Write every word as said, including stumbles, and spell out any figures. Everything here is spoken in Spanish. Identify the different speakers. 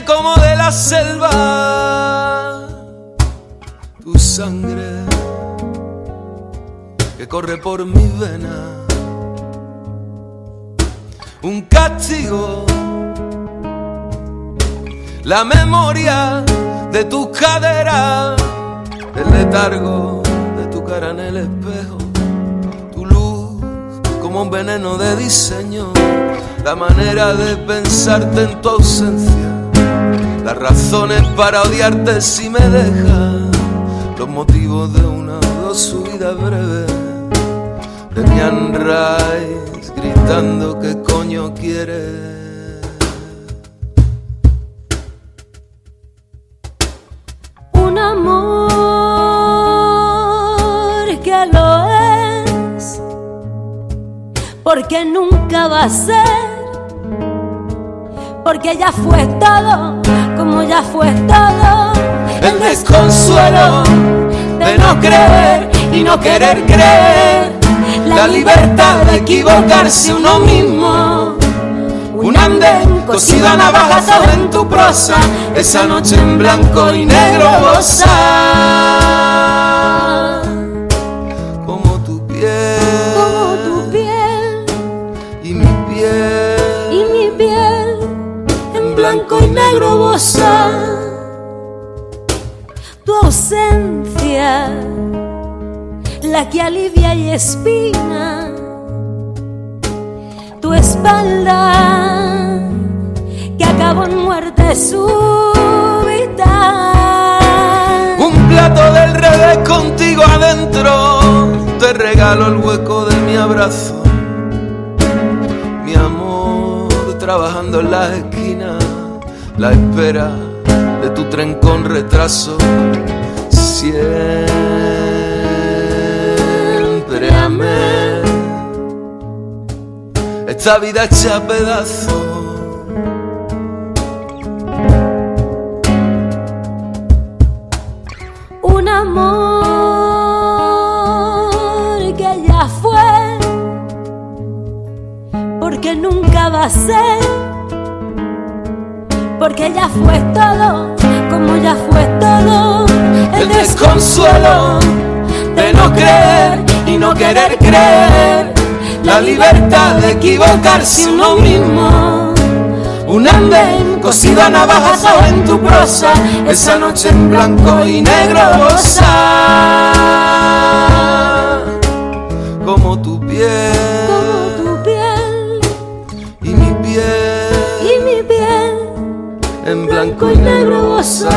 Speaker 1: como de la selva, tu sangre que corre por mis venas, un castigo, la memoria de tus caderas, el letargo de tu cara en el espejo, tu luz como un veneno de diseño, la manera de pensarte en tu ausencia, las razones para odiarte si me dejas, los motivos de una o dos subidas breves, Demian Rice gritando que coño quieres.
Speaker 2: Un amor que lo es, porque nunca va a ser, porque ya fue todo, como ya fue todo,
Speaker 1: el desconsuelo de no creer y no querer creer, la libertad de equivocarse uno mismo, un andén cosido a navajazos en tu prosa, esa noche en blanco y negro bosa, como tu piel,
Speaker 2: como tu piel
Speaker 1: y mi piel,
Speaker 2: y mi piel en blanco y negro bosa, tu ausencia, la que alivia y espina, tu espalda que acabó en muerte súbita,
Speaker 1: un plato del revés contigo adentro, te regalo el hueco de mi abrazo, mi amor trabajando en las esquinas, la espera de tu tren con retraso, siempre amé esta vida hecha a pedazos.
Speaker 2: Un amor que ya fue, porque nunca va a ser, porque ya fue todo, como ya fue todo,
Speaker 1: el desconsuelo de no creer y no querer creer, la libertad de equivocarse uno mismo, un andén cosido a navajazos en tu prosa, esa noche en blanco y negro bosa, como tu piel,
Speaker 2: como tu piel
Speaker 1: y mi piel,
Speaker 2: y mi piel
Speaker 1: en blanco y negro bosa.